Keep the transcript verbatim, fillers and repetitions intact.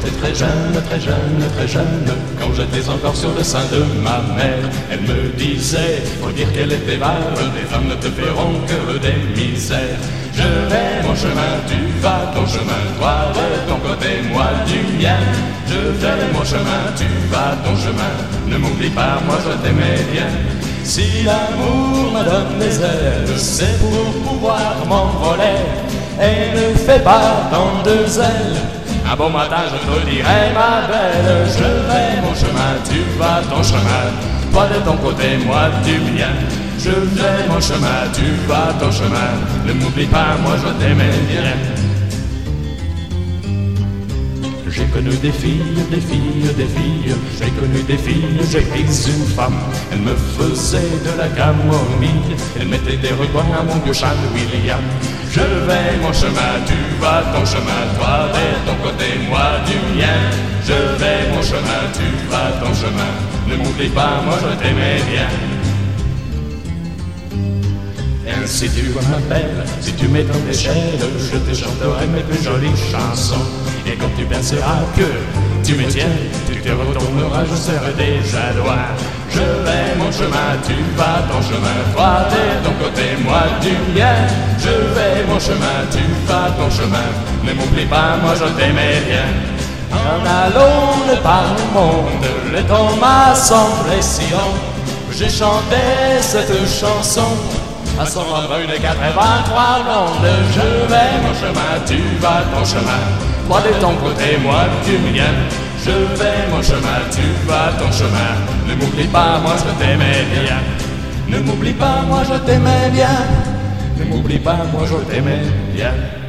j'étais très jeune, très jeune, très jeune, quand j'étais encore sur le sein de ma mère, elle me disait, faut dire qu'elle était vache, les femmes ne te feront que des misères. Je vais mon chemin, tu vas ton chemin, toi de ton côté, moi du mien. Je vais mon chemin, tu vas ton chemin, ne m'oublie pas, moi je t'aimais bien. Si l'amour me donne des ailes, c'est pour pouvoir m'envoler et ne fais pas tant de zèle. Un bon matin je te dirai ma belle, je vais mon chemin, tu vas ton chemin, toi de ton côté, moi du mien. Je vais mon chemin, tu vas ton chemin, ne m'oublie pas, moi je t'aimais bien. J'ai connu des filles, des filles, des filles, j'ai connu des filles, j'ai pris une femme. Elle me faisait de la camomille, elle mettait des recoins à mon vieux Charles William. Je vais mon chemin, tu vas ton chemin, toi de ton côté, moi du mien. Je vais mon chemin, tu vas ton chemin, ne m'oublie pas, moi je t'aimais bien. Si tu m'appelles, si tu mets ton échelle, je te chanterai mes plus jolies chansons. Et quand tu penseras que tu me tiens, tu te retourneras, je serai déjà loin. Je vais mon chemin, tu vas ton chemin, toi de ton côté, moi du mien. Je vais mon chemin, tu vas ton chemin, ne m'oublie pas, moi je t'aimais bien. En allant par le monde, le temps m'a semblé si long, j'ai chanté cette chanson à son nombre une quatre-vingt-trois blondes. Je vais mon chemin, tu vas ton chemin, toi de ton côté, moi du mien. Je vais mon chemin, tu vas ton chemin, ne m'oublie pas, moi je t'aimais bien. Ne m'oublie pas, moi je t'aimais bien. Ne m'oublie pas, moi je t'aimais bien.